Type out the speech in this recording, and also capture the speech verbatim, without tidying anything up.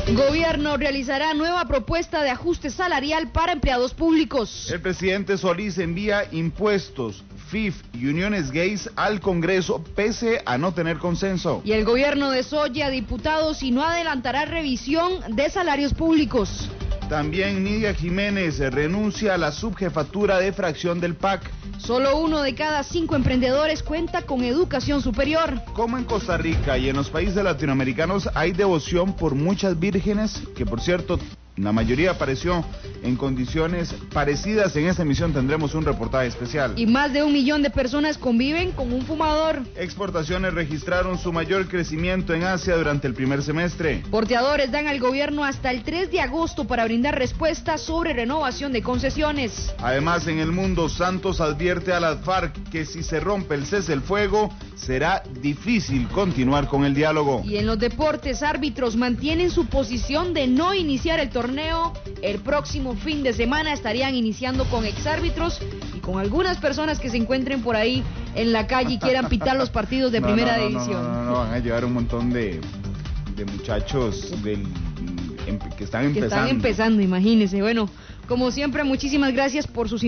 Gobierno realizará nueva propuesta de ajuste salarial para empleados públicos. El presidente Solís envía impuestos, F I F y uniones gays al Congreso pese a no tener consenso. Y el gobierno desoye a diputados y no adelantará revisión de salarios públicos. También Nidia Jiménez renuncia a la subjefatura de fracción del P A C. Solo uno de cada cinco emprendedores cuenta con educación superior. Como en Costa Rica y en los países latinoamericanos hay devoción por muchas vírgenes, que por cierto la mayoría apareció en condiciones parecidas. En esta emisión tendremos un reportaje especial. Y más de un millón de personas conviven con un fumador. Exportaciones registraron su mayor crecimiento en Asia durante el primer semestre. Porteadores dan al gobierno hasta el tres de agosto para brindar respuestas sobre renovación de concesiones. Además, en el mundo, Santos advierte a las FARC que si se rompe el cese el fuego, será difícil continuar con el diálogo. Y en los deportes, árbitros mantienen su posición de no iniciar el torneo. El próximo fin de semana estarían iniciando con exárbitros y con algunas personas que se encuentren por ahí en la calle y quieran pitar los partidos de no, primera no, no, división. No, no, no, van a llevar un montón de, de muchachos del, em, que están empezando. Que están empezando, imagínense. Bueno, como siempre, muchísimas gracias por sus